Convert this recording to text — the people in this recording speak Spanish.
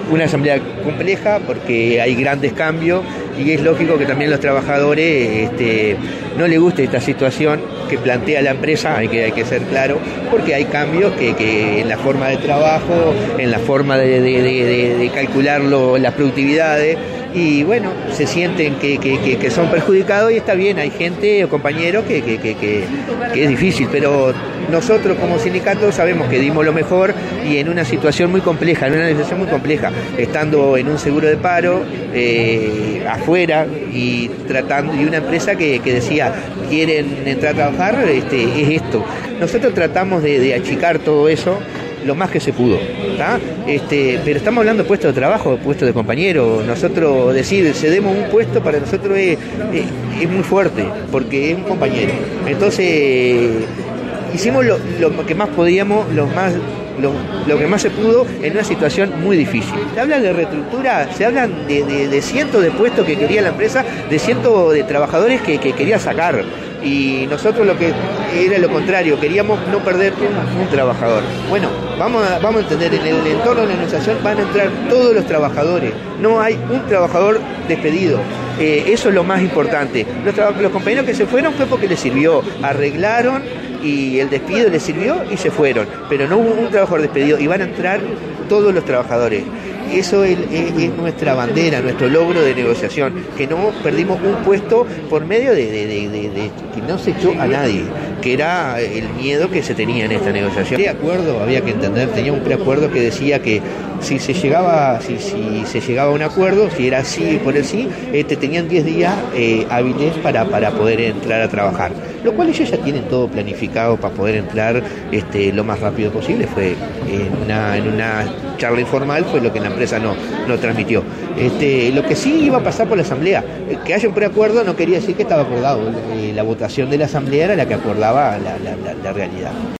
una asamblea compleja porque hay grandes cambios y es lógico que también los trabajadores no les guste esta situación que plantea la empresa, hay que ser claro, porque hay cambios que en la forma de trabajo, en la forma de calcular las productividades, y bueno, se sienten que son perjudicados, y está bien, hay gente o compañeros que es difícil, pero nosotros como sindicato sabemos que dimos lo mejor y en una situación muy compleja, estando en un seguro de paro, afuera y una empresa que decía, quieren entrar a trabajar, es esto. Nosotros tratamos de achicar todo eso lo más que se pudo, ¿tá? Pero estamos hablando de puestos de trabajo, puestos de compañeros. Nosotros decir cedemos un puesto para nosotros es muy fuerte, porque es un compañero. Entonces hicimos lo que más podíamos, lo que más se pudo en una situación muy difícil. Se habla de reestructura, se hablan de cientos de puestos que quería la empresa, de cientos de trabajadores que quería sacar. Y nosotros lo que era lo contrario, queríamos no perder un trabajador. Bueno, vamos a entender, en el entorno de la organización van a entrar todos los trabajadores, no hay un trabajador despedido. Eso es lo más importante. Los compañeros que se fueron fue porque les sirvió, arreglaron y el despido les sirvió y se fueron, pero no hubo un trabajador despedido y van a entrar todos los trabajadores. Eso es nuestra bandera, nuestro logro de negociación, que no perdimos un puesto por medio de que no se echó a nadie, que era el miedo que se tenía en esta negociación. El acuerdo, había que entender, tenía un preacuerdo que decía que si se llegaba a un acuerdo, si era sí por el sí, tenían 10 días hábiles para poder entrar a trabajar, lo cual ellos ya tienen todo planificado para poder entrar lo más rápido posible. Fue en una charla informal, fue lo que la empresa no transmitió. Lo que sí iba a pasar por la asamblea, que haya un preacuerdo no quería decir que estaba acordado, la votación de la asamblea era la que acordaba la realidad.